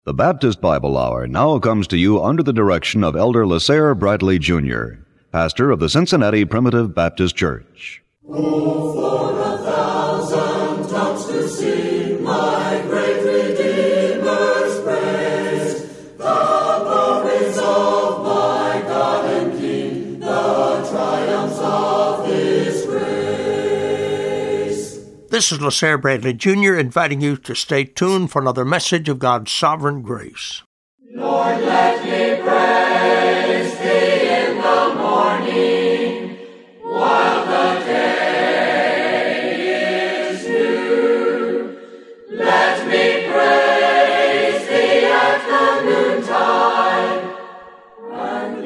The Baptist Bible Hour now comes to you under the direction of Elder LaSalle Bradley Jr., pastor of the Cincinnati Primitive Baptist Church. Oh, for 1,000 tongues to sing my great Redeemer's praise, the glories of my God and King, the triumphs of His grace. This is LaSalle Bradley Jr. inviting you to stay tuned for another message of God's sovereign grace. Lord, let me praise Thee in the morning, while the day is new. Let me praise Thee at the noontide, and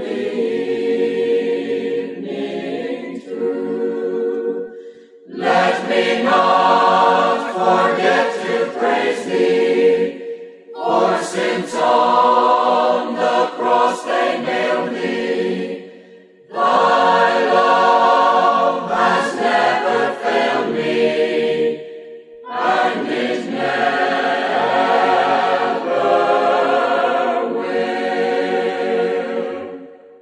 the evening too. Let me not forget to praise Thee, for since on the cross They nailed Thee, Thy love has never failed me, and it never will.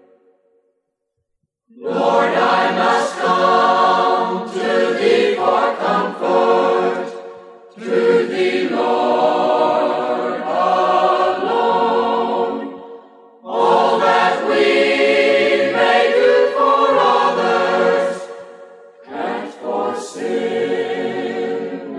Lord, I must come to Thee for comfort, to Thee, Lord, alone. All that we may do for others, can't for sin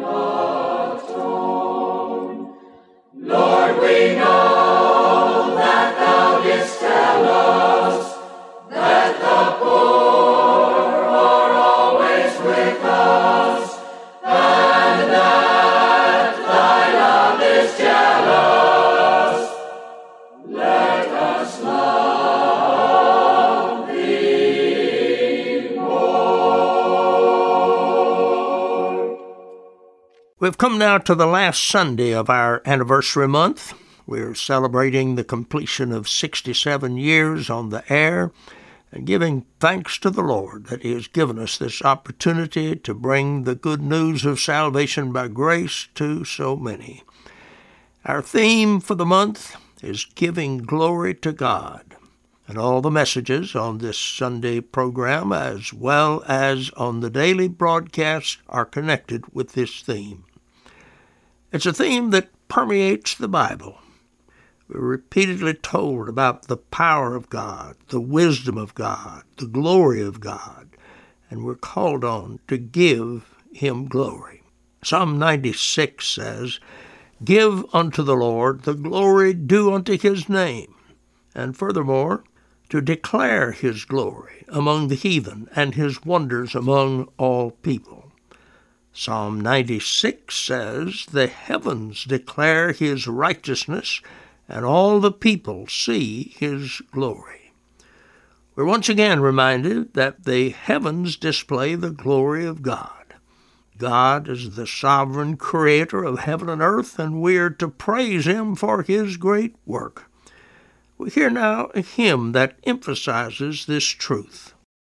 atone. Lord, we know that Thou didst tell us that the poor are always with us, and that Thy love is jealous. Let us love Thee more. We've come now to the last Sunday of our anniversary month. We're celebrating the completion of 67 years on the air and giving thanks to the Lord that He has given us this opportunity to bring the good news of salvation by grace to so many. Our theme for the month is giving glory to God, and all the messages on this Sunday program as well as on the daily broadcast are connected with this theme. It's a theme that permeates the Bible. We're repeatedly told about the power of God, the wisdom of God, the glory of God, and we're called on to give Him glory. Psalm 96 says, "Give unto the Lord the glory due unto His name," and furthermore, to declare His glory among the heathen and His wonders among all people. Psalm 96 says, "The heavens declare His righteousness, and all the people see His glory." We're once again reminded that the heavens display the glory of God. God is the sovereign creator of heaven and earth, and we are to praise Him for His great work. We hear now a hymn that emphasizes this truth.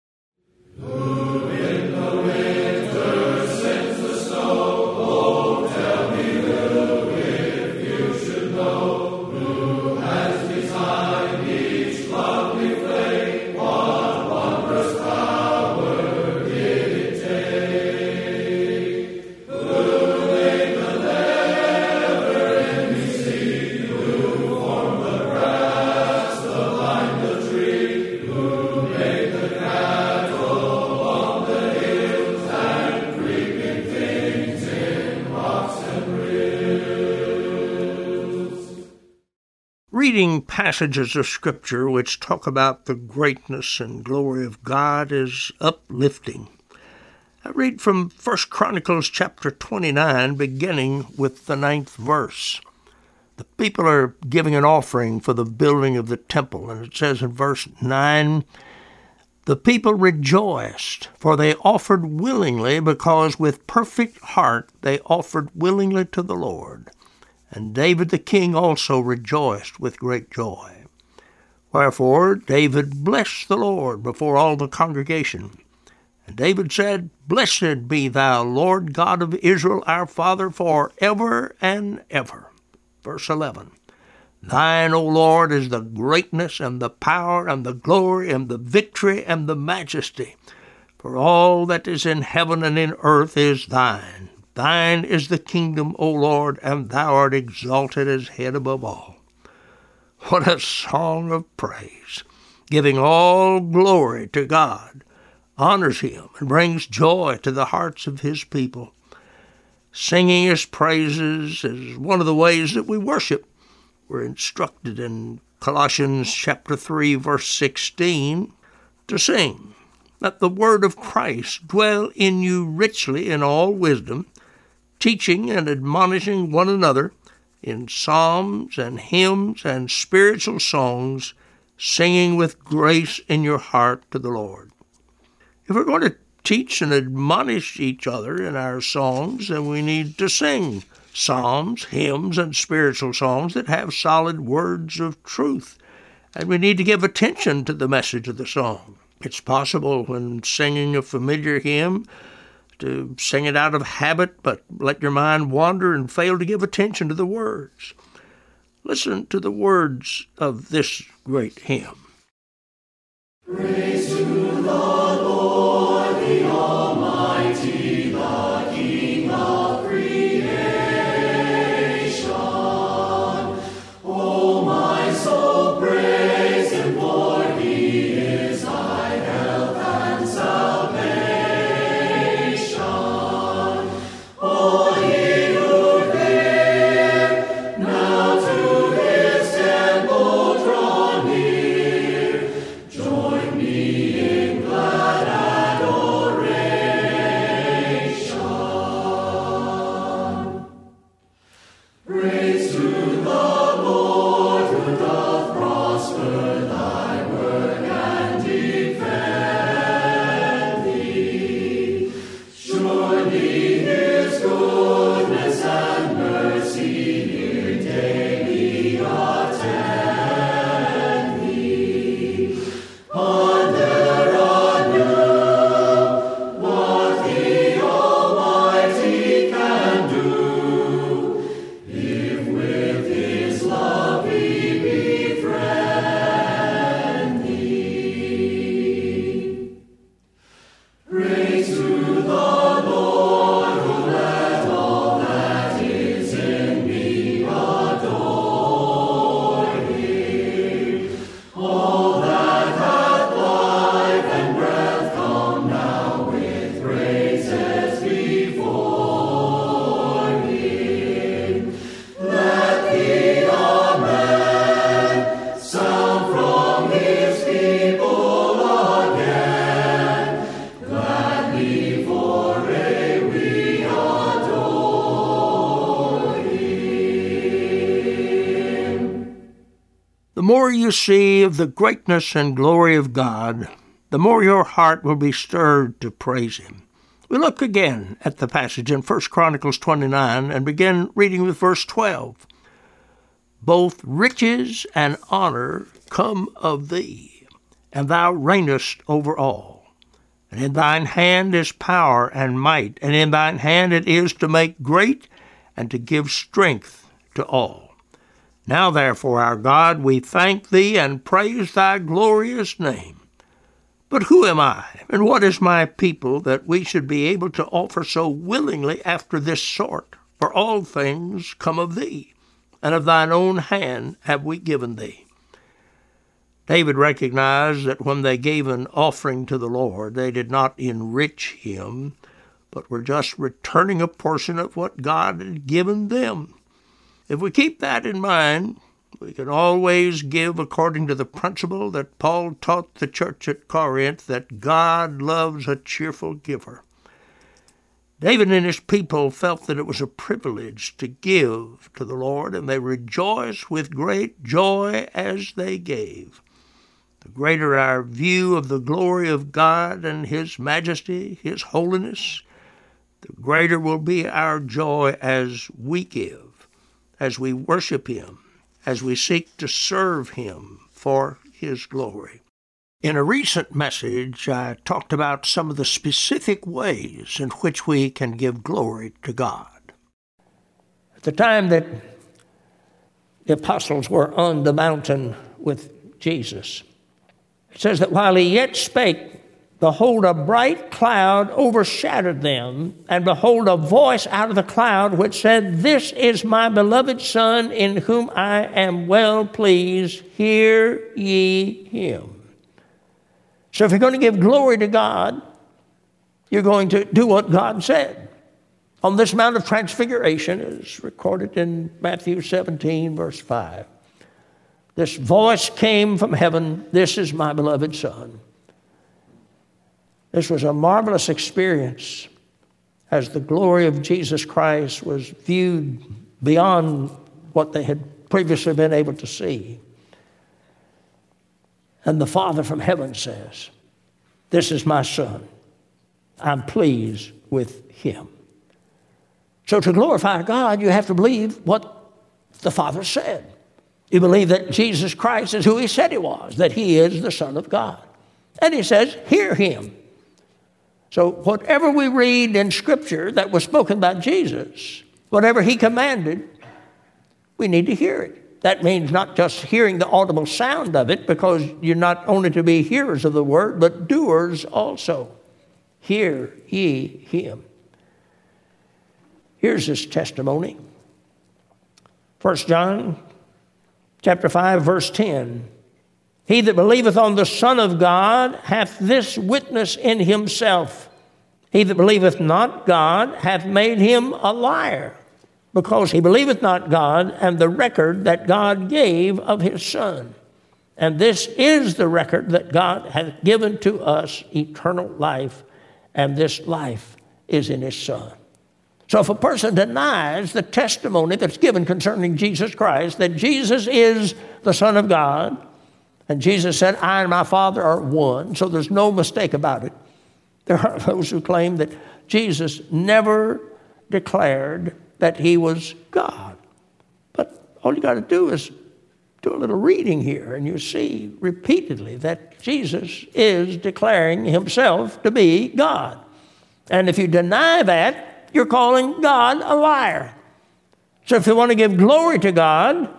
Reading passages of Scripture which talk about the greatness and glory of God is uplifting. I read from 1 Chronicles chapter 29, beginning with the 9th verse. The people are giving an offering for the building of the temple, and it says in verse 9, "The people rejoiced, for they offered willingly, because with perfect heart they offered willingly to the Lord. And David the king also rejoiced with great joy. Wherefore David blessed the Lord before all the congregation. And David said, Blessed be thou, Lord God of Israel, our Father, forever and ever. Verse 11. Thine, O Lord, is the greatness and the power and the glory and the victory and the majesty. For all that is in heaven and in earth is thine. Thine is the kingdom, O Lord, and thou art exalted as head above all. What a song of praise, giving all glory to God, honors him, and brings joy to the hearts of his people. Singing his praises is one of the ways that we worship. We're instructed in Colossians chapter 3, verse 16, to sing, "Let the word of Christ dwell in you richly in all wisdom, teaching and admonishing one another in psalms and hymns and spiritual songs, singing with grace in your heart to the Lord." If we're going to teach and admonish each other in our songs, then we need to sing psalms, hymns, and spiritual songs that have solid words of truth. And we need to give attention to the message of the song. It's possible when singing a familiar hymn to sing it out of habit, but let your mind wander and fail to give attention to the words. Listen to the words of this great hymn. Praise to the Lord, the Almighty, the King of creation. O my soul, praise him, for he is thy health and salvation. All ye who dare now to his temple draw near, join me in glad adoration. Praise to the Lord, who doth prosper thy work and defend thee. Surely his goodness and mercy here daily attend thee. Ponder anew what the Almighty can do, if with his love he befriend thee. Praise to the Lord, who let all that is in me adore him. All that hath life and breath, come now with praises before him. Let the Amen sound from his people again. Gladly for aye we adore him. The more you see of the greatness and glory of God, the more your heart will be stirred to praise him. We look again at the passage in 1 Chronicles 29 and begin reading with verse 12. Both riches and honor come of thee, and thou reignest over all. And in thine hand is power and might, and in thine hand it is to make great and to give strength to all. Now therefore, our God, we thank thee and praise thy glorious name. But who am I, and what is my people, that we should be able to offer so willingly after this sort? For all things come of thee, and of thine own hand have we given thee. David recognized that when they gave an offering to the Lord, they did not enrich him, but were just returning a portion of what God had given them. If we keep that in mind, we can always give according to the principle that Paul taught the church at Corinth, that God loves a cheerful giver. David and his people felt that it was a privilege to give to the Lord, and they rejoiced with great joy as they gave. The greater our view of the glory of God and his majesty, his holiness, the greater will be our joy as we give, as we worship him, as we seek to serve him for his glory. In a recent message, I talked about some of the specific ways in which we can give glory to God. At the time that the apostles were on the mountain with Jesus. It says that while he yet spake, behold, a bright cloud overshadowed them, and behold, a voice out of the cloud which said, This is my beloved Son, in whom I am well pleased. Hear ye him. So if you're going to give glory to God, you're going to do what God said. On this Mount of Transfiguration, is recorded in Matthew 17, verse 5. This voice came from heaven, This is my beloved Son. This was a marvelous experience as the glory of Jesus Christ was viewed beyond what they had previously been able to see. And the Father from heaven says, This is my Son. I'm pleased with him. So to glorify God, you have to believe what the Father said. You believe that Jesus Christ is who he said he was, that he is the Son of God. And he says, hear him. So whatever we read in Scripture that was spoken about Jesus, whatever he commanded, we need to hear it. That means not just hearing the audible sound of it, because you're not only to be hearers of the word, but doers also. Hear ye him. Here's his testimony. 1 John chapter 5, verse 10. He that believeth on the Son of God hath this witness in himself. He that believeth not God hath made him a liar, because he believeth not God and the record that God gave of his Son. And this is the record that God hath given to us, eternal life, and this life is in his Son. So if a person denies the testimony that's given concerning Jesus Christ, that Jesus is the Son of God, and Jesus said, I and my Father are one, so there's no mistake about it. There are those who claim that Jesus never declared that he was God. But all you got to do is do a little reading here, and you see repeatedly that Jesus is declaring himself to be God. And if you deny that, you're calling God a liar. So if you want to give glory to God,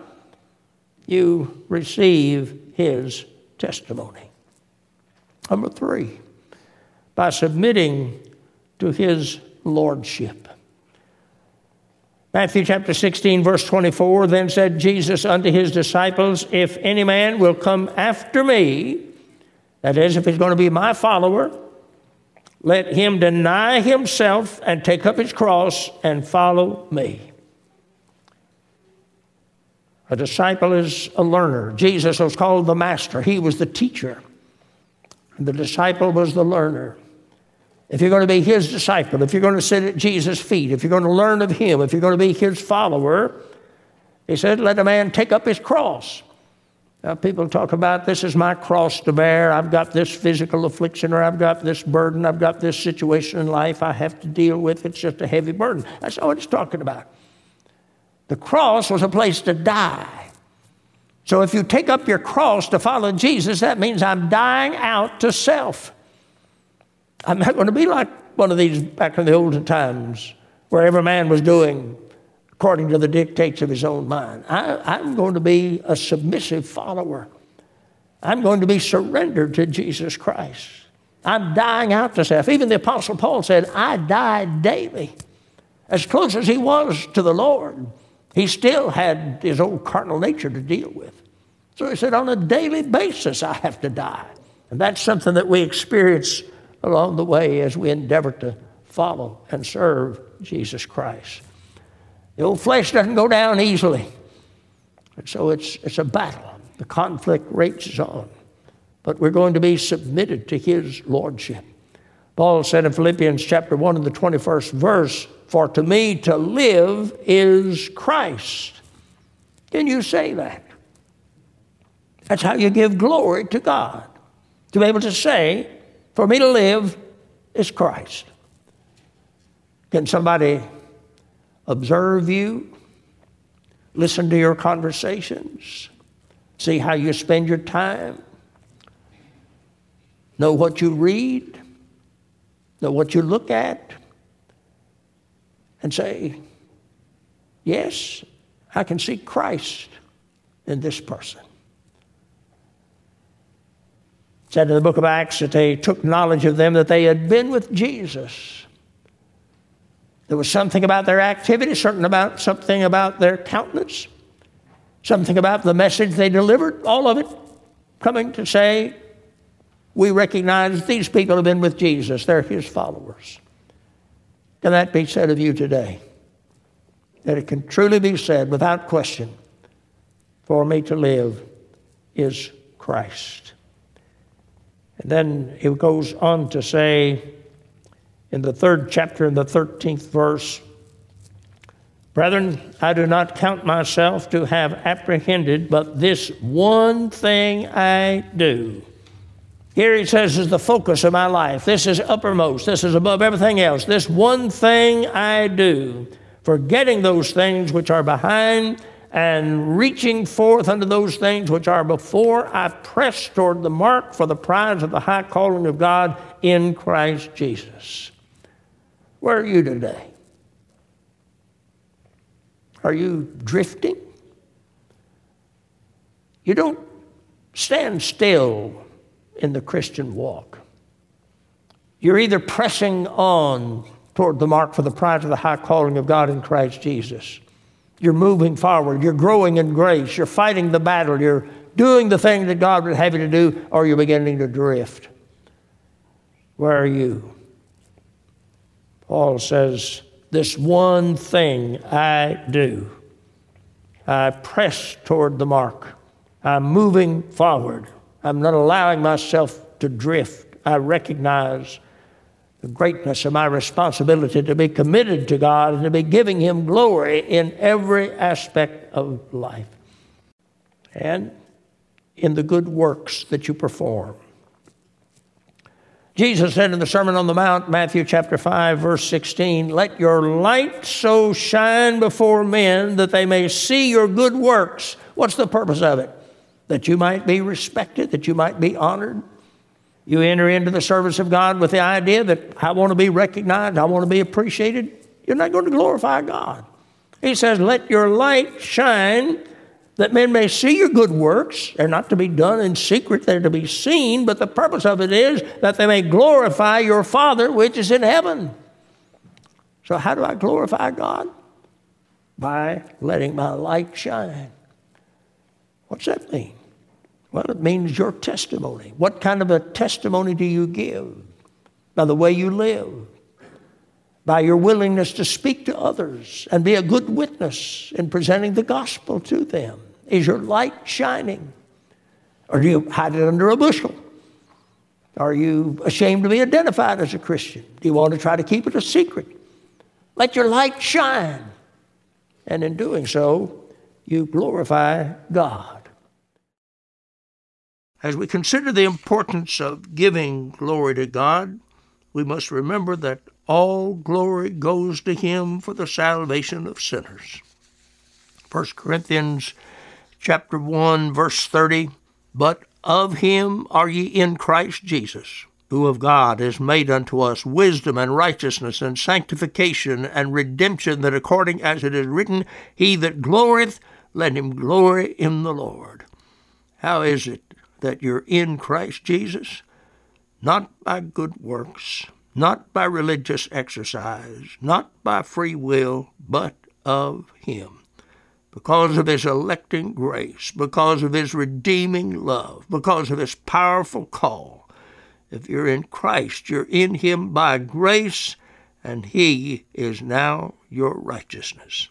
you receive his testimony. Number 3, by submitting to his lordship. Matthew chapter 16, verse 24, Then said Jesus unto his disciples, If any man will come after me, that is, if he's going to be my follower, let him deny himself and take up his cross and follow me. A disciple is a learner. Jesus was called the master. He was the teacher. And the disciple was the learner. If you're going to be his disciple, if you're going to sit at Jesus' feet, if you're going to learn of him, if you're going to be his follower, he said, let a man take up his cross. Now, people talk about, this is my cross to bear. I've got this physical affliction, or I've got this burden. I've got this situation in life I have to deal with. It's just a heavy burden. That's not what it's talking about. The cross was a place to die. So if you take up your cross to follow Jesus, that means I'm dying out to self. I'm not going to be like one of these back in the olden times where every man was doing according to the dictates of his own mind. I'm going to be a submissive follower. I'm going to be surrendered to Jesus Christ. I'm dying out to self. Even the Apostle Paul said, I die daily. As close as he was to the Lord, he still had his old carnal nature to deal with. So he said, on a daily basis, I have to die. And that's something that we experience along the way as we endeavor to follow and serve Jesus Christ. The old flesh doesn't go down easily. And so it's a battle. The conflict rages on. But we're going to be submitted to his lordship. Paul said in Philippians chapter 1 and the 21st verse, For to me to live is Christ. Can you say that? That's how you give glory to God. To be able to say, for me to live is Christ. Can somebody observe you, listen to your conversations, see how you spend your time, know what you read, know what you look at, and say, yes, I can see Christ in this person. It said in the book of Acts that they took knowledge of them that they had been with Jesus. There was something about their activity, something about their countenance, something about the message they delivered, all of it coming to say, we recognize these people have been with Jesus. They're his followers. Can that be said of you today? That it can truly be said without question, for me to live is Christ. And then it goes on to say in the 3rd chapter in the 13th verse, brethren, I do not count myself to have apprehended, but this one thing I do. Here he says is the focus of my life. This is uppermost. This is above everything else. This one thing I do, forgetting those things which are behind and reaching forth unto those things which are before, I press toward the mark for the prize of the high calling of God in Christ Jesus. Where are you today? Are you drifting? You don't stand still in the Christian walk. You're either pressing on toward the mark for the prize of the high calling of God in Christ Jesus. You're moving forward. You're growing in grace. You're fighting the battle. You're doing the thing that God would have you to do, or you're beginning to drift. Where are you? Paul says, this one thing I do. I press toward the mark. I'm moving forward. I'm not allowing myself to drift. I recognize the greatness of my responsibility to be committed to God and to be giving him glory in every aspect of life and in the good works that you perform. Jesus said in the Sermon on the Mount, Matthew chapter 5, verse 16, let your light so shine before men that they may see your good works. What's the purpose of it? That you might be respected, that you might be honored. You enter into the service of God with the idea that I want to be recognized, I want to be appreciated. You're not going to glorify God. He says, let your light shine that men may see your good works. They're not to be done in secret, they're to be seen, but the purpose of it is that they may glorify your Father which is in heaven. So how do I glorify God? By letting my light shine. What's that mean? Well, it means your testimony. What kind of a testimony do you give? By the way you live, by your willingness to speak to others and be a good witness in presenting the gospel to them. Is your light shining? Or do you hide it under a bushel? Are you ashamed to be identified as a Christian? Do you want to try to keep it a secret? Let your light shine. And in doing so, you glorify God. As we consider the importance of giving glory to God, we must remember that all glory goes to him for the salvation of sinners. 1 Corinthians chapter 1, verse 30, but of him are ye in Christ Jesus, who of God is made unto us wisdom and righteousness and sanctification and redemption, that according as it is written, he that glorieth, let him glory in the Lord. How is it that you're in Christ Jesus? Not by good works, not by religious exercise, not by free will, but of him. Because of his electing grace, because of his redeeming love, because of his powerful call. If you're in Christ, you're in him by grace, and he is now your righteousness.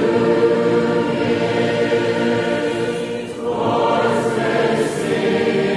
Sing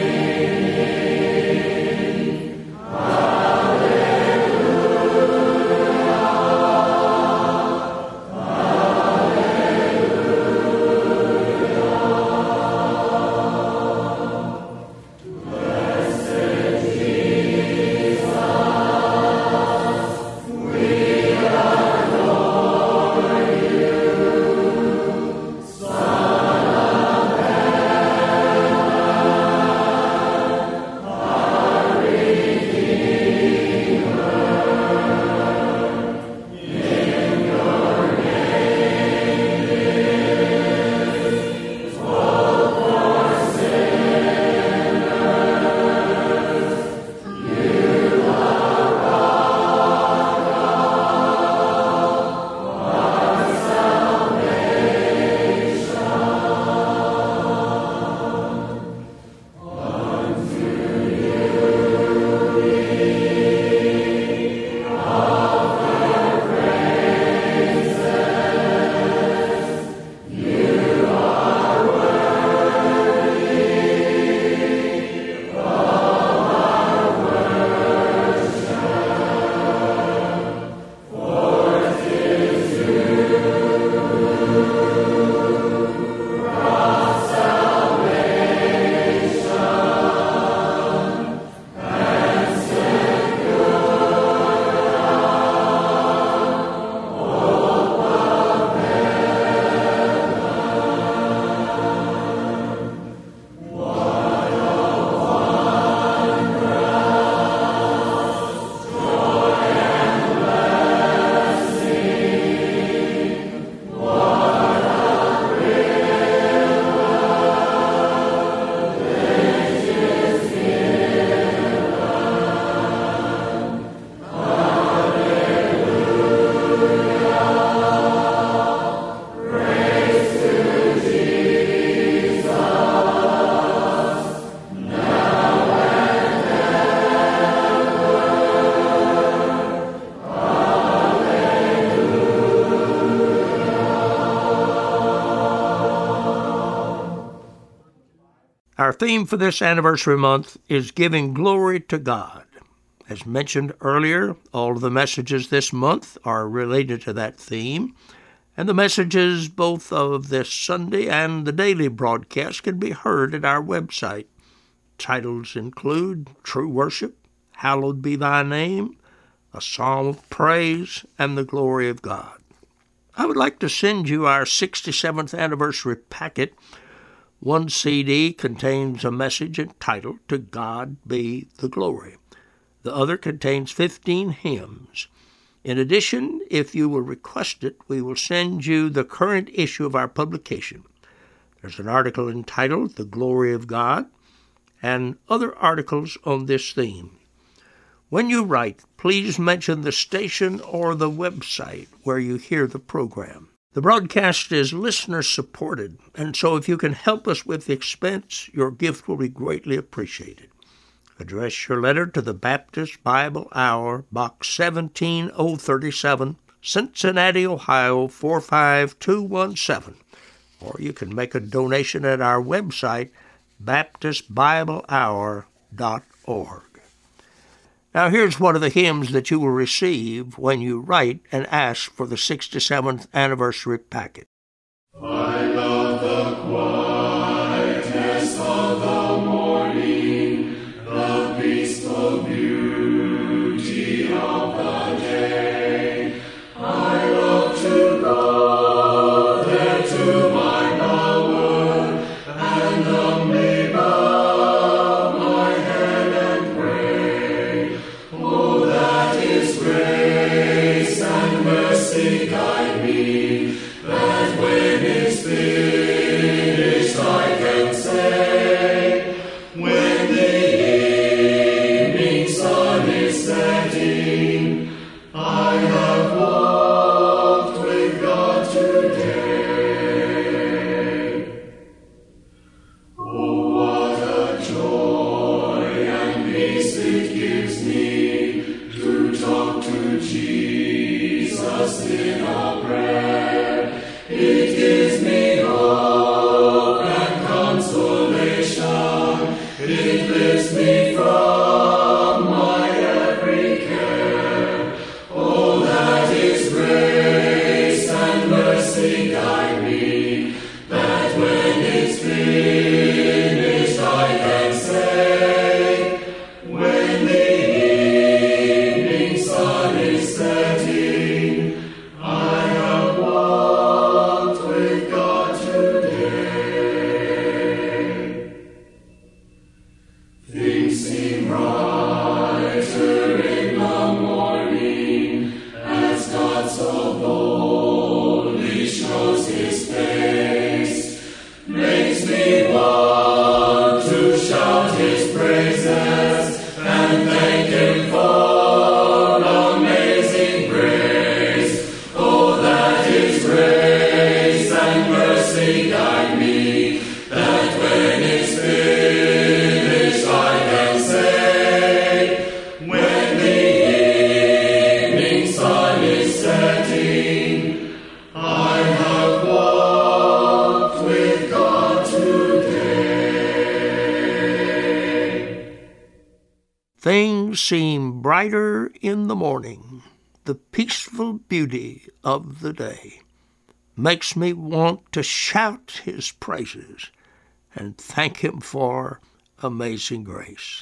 theme for this anniversary month is Giving Glory to God. As mentioned earlier, all of the messages this month are related to that theme, and the messages both of this Sunday and the daily broadcast can be heard at our website. Titles include True Worship, Hallowed Be Thy Name, A Psalm of Praise, and the Glory of God. I would like to send you our 67th anniversary packet. One CD contains a message entitled To God Be the Glory. The other contains 15 hymns. In addition, if you will request it, we will send you the current issue of our publication. There's an article entitled The Glory of God and other articles on this theme. When you write, please mention the station or the website where you hear the program. The broadcast is listener-supported, and so if you can help us with the expense, your gift will be greatly appreciated. Address your letter to the Baptist Bible Hour, Box 17037, Cincinnati, Ohio 45217, or you can make a donation at our website, baptistbiblehour.org. Now here's one of the hymns that you will receive when you write and ask for the 67th anniversary packet. I love the quietness of the morning, the peaceful beauty of the day. I love to go there to my bower and humbly bow my head and pray. Oh, that His grace and mercy guide me, that when it's finished I can say, when the evening sun is setting, I have walked with God today. Oh, what a joy and peace it gives me to talk to Jesus in a prayer. It gives me hope and consolation. It lifts me from my every care. Oh, that His grace and mercy guide me, that when it's finished I can say, when the evening sun is setting, I have walked with God today. Things seem brighter in the morning as God so boldly shows His face, makes me want to shout His praises and thank Him for amazing grace. Oh, that His grace and mercy guide me, that when it's finished I can say, when the evening sun is setting, I have walked with God today. Things seem brighter in the morning. The peaceful beauty of the day makes me want to shout His praises and thank Him for amazing grace.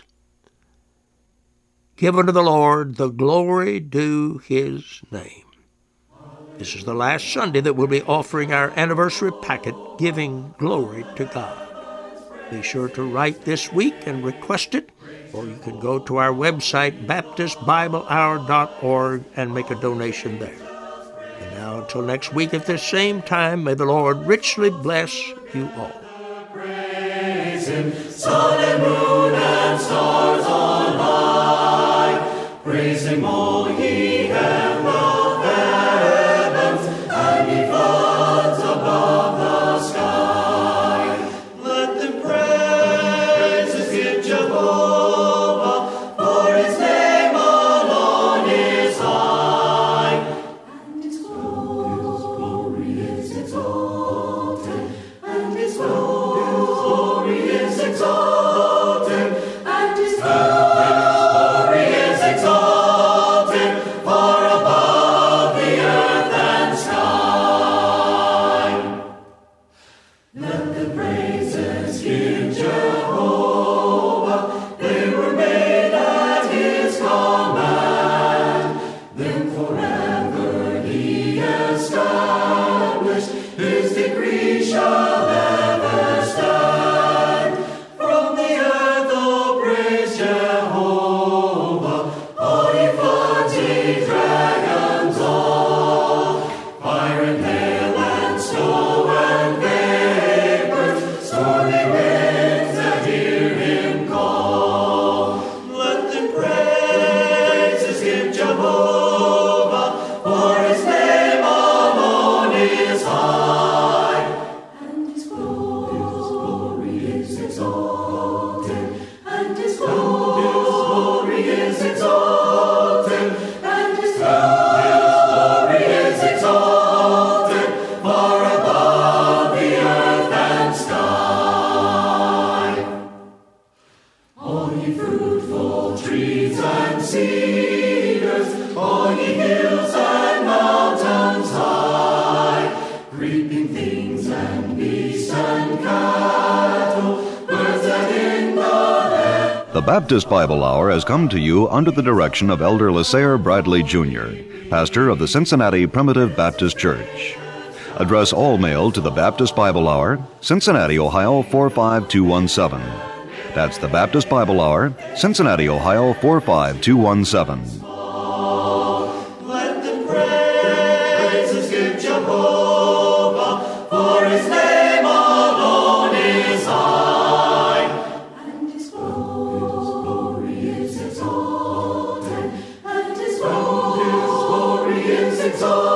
Give unto the Lord the glory due His name. This is the last Sunday that we'll be offering our anniversary packet, Giving Glory to God. Be sure to write this week and request it, or you can go to our website, baptistbiblehour.org, and make a donation there. And now, until next week at this same time, may the Lord richly bless you all. Praise Him, sun and moon and stars on high. Praise Him, all ye emerald heavens, and ye floods above the sky. Let them praises give Jehovah, for His name alone is high. And His glory is exalted, and His glory is exalted. all ye hills and mountains high, creeping things and beasts and cattle, birds that in the air. The Baptist Bible Hour has come to you under the direction of Elder Lasair Bradley Jr., pastor of the Cincinnati Primitive Baptist Church. Address all mail to the Baptist Bible Hour, Cincinnati, Ohio 45217. That's the Baptist Bible Hour, Cincinnati, Ohio 45217. Let the praises give Jehovah, for his name alone is high. And his glory is exalted, and his glory is exalted.